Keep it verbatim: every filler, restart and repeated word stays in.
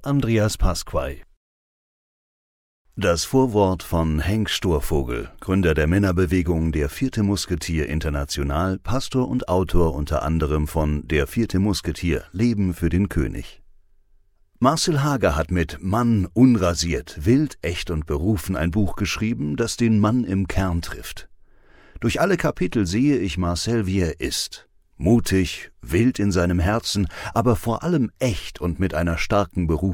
mit Andreas Pasquay. Das Vorwort von Henk Sturvogel, Gründer der Männerbewegung Der Vierte Musketier International, Pastor und Autor unter anderem von Der Vierte Musketier – Leben für den König. Marcel Hager hat mit Mann unrasiert, wild, echt und berufen ein Buch geschrieben, das den Mann im Kern trifft. Durch alle Kapitel sehe ich Marcel, wie er ist. Mutig, wild in seinem Herzen, aber vor allem echt und mit einer starken Berufung.